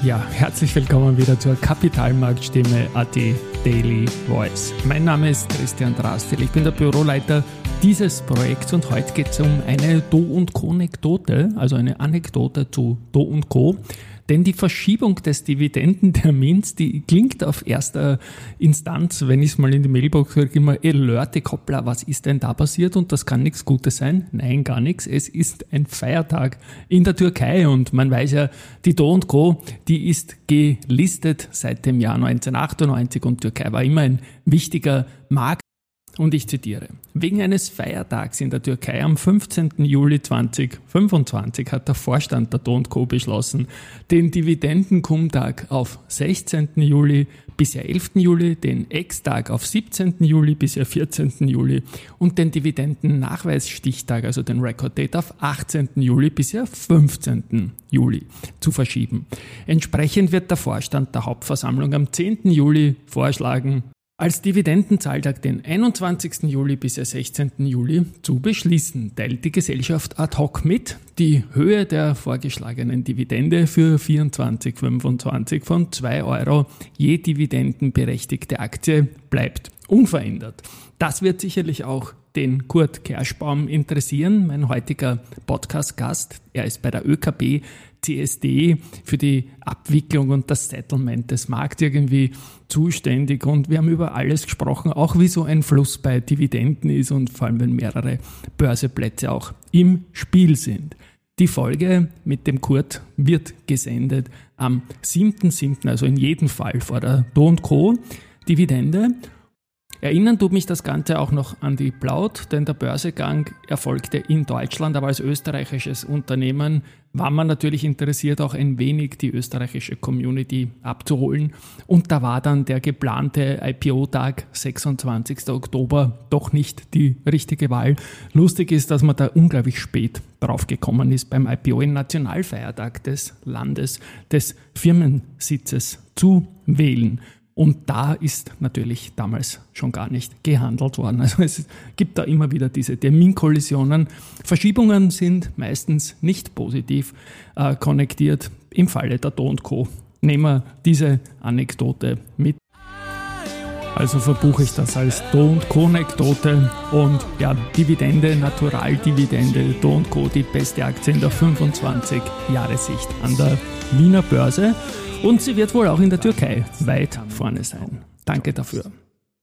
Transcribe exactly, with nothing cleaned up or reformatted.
Ja, herzlich willkommen wieder zur Kapitalmarktstimme A T Daily Voice. Mein Name ist Christian Drastil, ich bin der Büroleiter dieses Projekts und heute geht es um eine Do- und Co-Anekdote, also eine Anekdote zu Do und Co. Denn die Verschiebung des Dividendentermins, die klingt auf erster Instanz, wenn ich es mal in die Mailbox kriege, immer Alerte, Koppler, was ist denn da passiert? Und das kann nichts Gutes sein. Nein, gar nichts. Es ist ein Feiertag in der Türkei und man weiß ja, die Do und Co., die ist gelistet seit dem Jahr neunzehnhundertachtundneunzig und Türkei war immer ein wichtiger Markt. Und ich zitiere, wegen eines Feiertags in der Türkei am fünfzehnten Juli zweitausendfünfundzwanzig hat der Vorstand der Do und Co. beschlossen, den Dividendenkumtag auf sechzehnten Juli bisher elften Juli, den Ex-Tag auf siebzehnten Juli bisher vierzehnten Juli und den Dividendennachweisstichtag, also den Record Date, auf achtzehnten Juli bisher fünfzehnten Juli zu verschieben. Entsprechend wird der Vorstand der Hauptversammlung am zehnten Juli vorschlagen, als Dividendenzahltag den einundzwanzigsten Juli bis sechzehnten Juli zu beschließen, teilt die Gesellschaft ad hoc mit. Die Höhe der vorgeschlagenen Dividende für vierundzwanzig fünfundzwanzig von zwei Euro je dividendenberechtigte Aktie bleibt unverändert. Das wird sicherlich auch den Kurt Kerschbaum interessieren, mein heutiger Podcast-Gast. Er ist bei der Ö K B C S D für die Abwicklung und das Settlement des Markts irgendwie zuständig und wir haben über alles gesprochen, auch wie so ein Fluss bei Dividenden ist und vor allem, wenn mehrere Börseplätze auch im Spiel sind. Die Folge mit dem Kurt wird gesendet am siebten siebten, also in jedem Fall vor der Do und Co. Dividende. Erinnern tut mich das Ganze auch noch an die Plaut, denn der Börsegang erfolgte in Deutschland, aber als österreichisches Unternehmen war man natürlich interessiert, auch ein wenig die österreichische Community abzuholen. Und da war dann der geplante I P O-Tag, sechsundzwanzigsten Oktober, doch nicht die richtige Wahl. Lustig ist, dass man da unglaublich spät drauf gekommen ist, beim I P O, den Nationalfeiertag des Landes, des Firmensitzes zu wählen. Und da ist natürlich damals schon gar nicht gehandelt worden. Also es gibt da immer wieder diese Terminkollisionen. Verschiebungen sind meistens nicht positiv äh, konnektiert. Im Falle der Do und Co. nehmen wir diese Anekdote mit. Also verbuche ich das als Do und Co-Anekdote und ja, Dividende, Naturaldividende, Do und Co. die beste Aktie in der fünfundzwanzig-Jahre-Sicht an der Wiener Börse. Und sie wird wohl auch in der Türkei weit vorne sein. Danke dafür.